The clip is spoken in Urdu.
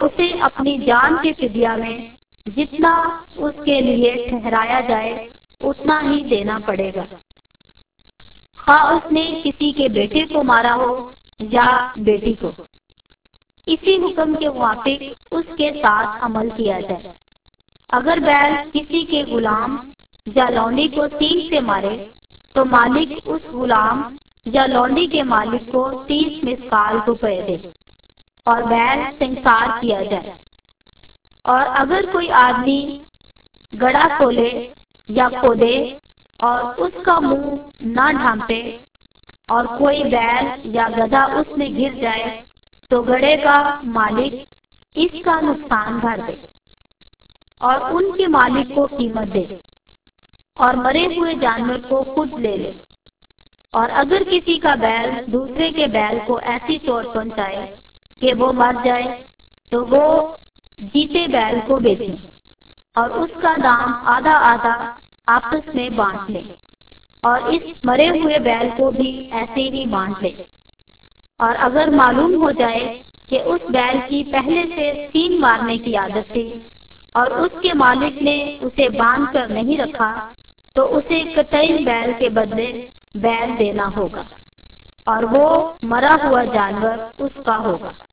اسے اپنی جان کے فدیہ میں جتنا اس کے لیے ٹھہرایا جائے اتنا ہی دینا پڑے گا، خواہ اس نے کسی کے بیٹے کو مارا ہو یا بیٹی کو۔ اسی حکم کے موافق اس کے ساتھ عمل کیا جائے۔ اگر بیل کسی کے غلام یا لونڈی کو سینگ سے مارے تو مالک اس غلام یا لونڈی کے مالک کو 30 مثقال روپے دے اور بیل سنسار کیا جائے۔ اور اگر کوئی آدمی گڑھا کھولے یا کھودے اور اس کا منہ نہ ڈھانپے اور کوئی بیل یا گدھا اس میں گر جائے تو گڑھے کا مالک اس کا نقصان بھر دے اور ان کے مالک کو قیمت دے اور مرے ہوئے جانور کو خود لے لے۔ اور اگر کسی کا بیل دوسرے کے بیل کو ایسی چوٹ پہنچائے کہ وہ مر جائے تو وہ جیتے بیل کو بیچے اور اس کا دام آدھا آدھا آپس میں بانٹ لے، اور اس مرے ہوئے بیل کو بھی ایسے ہی بانٹ لے۔ اور اگر معلوم ہو جائے کہ اس بیل کی پہلے سے سینگ مارنے کی عادت تھی اور اس کے مالک نے اسے باندھ کر نہیں رکھا تو اسے قطعی بیل کے بدلے بیل دینا ہوگا اور وہ مرا ہوا جانور اس کا ہوگا۔